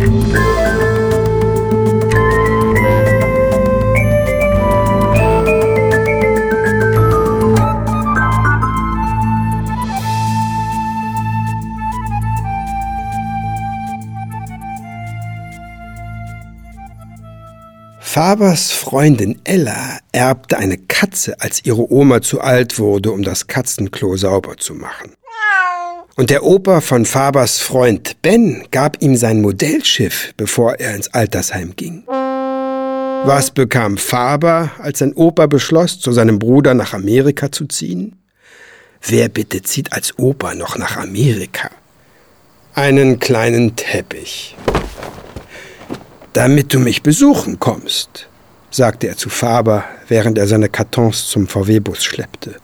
Fabers Freundin Ella erbte eine Katze, als ihre Oma zu alt wurde, um das Katzenklo sauber zu machen. Und der Opa von Fabers Freund Ben gab ihm sein Modellschiff, bevor er ins Altersheim ging. Was bekam Faber, als sein Opa beschloss, zu seinem Bruder nach Amerika zu ziehen? Wer bitte zieht als Opa noch nach Amerika? Einen kleinen Teppich. »Damit du mich besuchen kommst«, sagte er zu Faber, während er seine Kartons zum VW-Bus schleppte.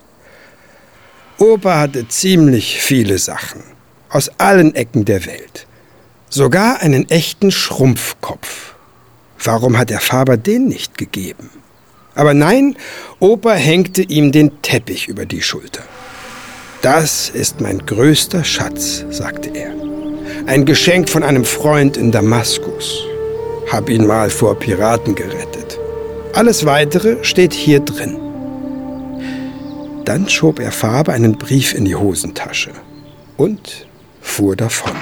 Opa hatte ziemlich viele Sachen, aus allen Ecken der Welt. Sogar einen echten Schrumpfkopf. Warum hat er Faber den nicht gegeben? Aber nein, Opa hängte ihm den Teppich über die Schulter. »Das ist mein größter Schatz«, sagte er. »Ein Geschenk von einem Freund in Damaskus. Hab ihn mal vor Piraten gerettet. Alles Weitere steht hier drin.« Dann schob er Faber einen Brief in die Hosentasche und fuhr davon.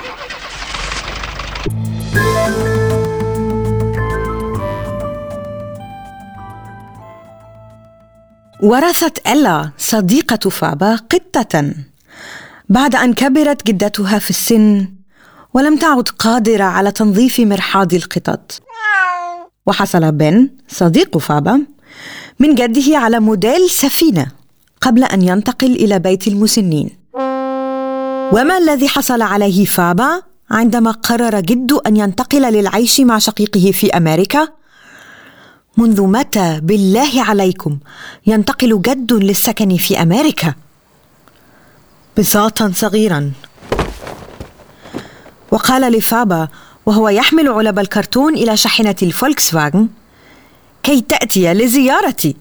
ورثت إلا صديقة فابا قطة بعد أن كبرت جدتها في السن ولم تعد قادرة على تنظيف مرحاض القطط. وحصل بن صديق فابا من جده على موديل سفينة قبل أن ينتقل إلى بيت المسنين. وما الذي حصل عليه فابا عندما قرر جده أن ينتقل للعيش مع شقيقه في أمريكا؟ منذ متى بالله عليكم ينتقل جد للسكن في أمريكا؟ بساطا صغيرا. وقال لفابا وهو يحمل علب الكرتون إلى شاحنة الفولكس واغن: كي تأتي لزيارتي.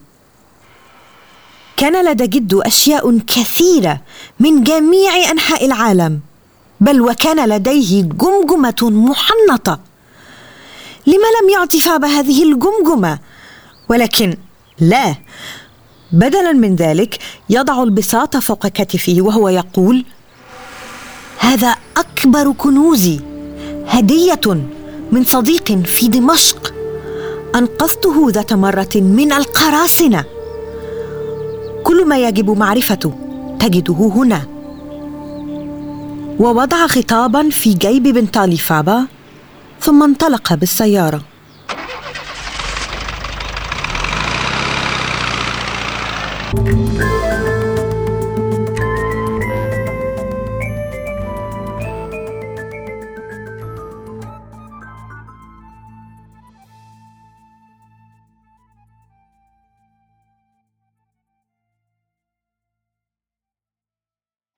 كان لدى جده أشياء كثيرة من جميع أنحاء العالم، بل وكان لديه جمجمة محنطة. لما لم يعطي فابا هذه الجمجمة؟ ولكن لا، بدلاً من ذلك يضع البساط فوق كتفه وهو يقول: هذا أكبر كنوزي، هدية من صديق في دمشق، أنقذته ذات مرة من القراصنة. كل ما يجب معرفته تجده هنا. ووضع خطاباً في جيب بنطال فابا ثم انطلق بالسيارة.